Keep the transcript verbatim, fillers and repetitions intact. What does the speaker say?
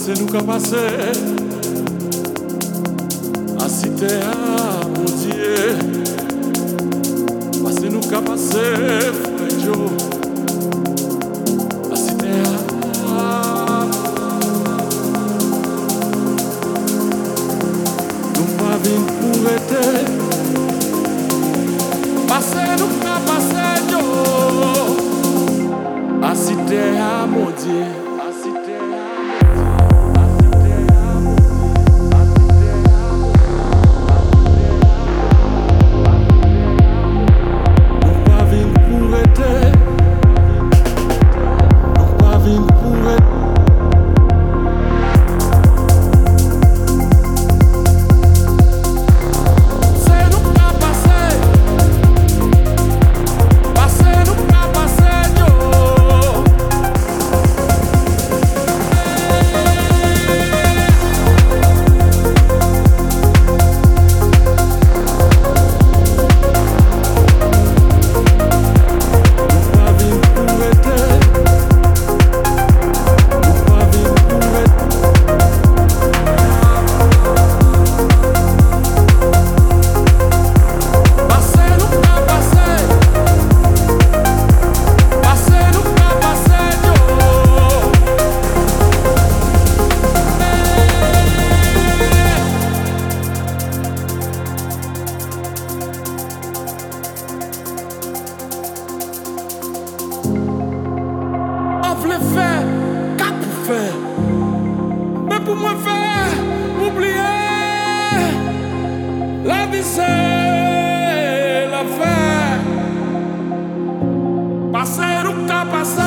Pase nou ka pase Asite a moudye Pase nou ka pase Fredjo Asite a Nou pa vin pou rete Pase nou ka pase yo Asite a moudye Vle fè, ka pou fè Mais pou mwen fè, oubliye La vie c'est la fè Pase nou ka pase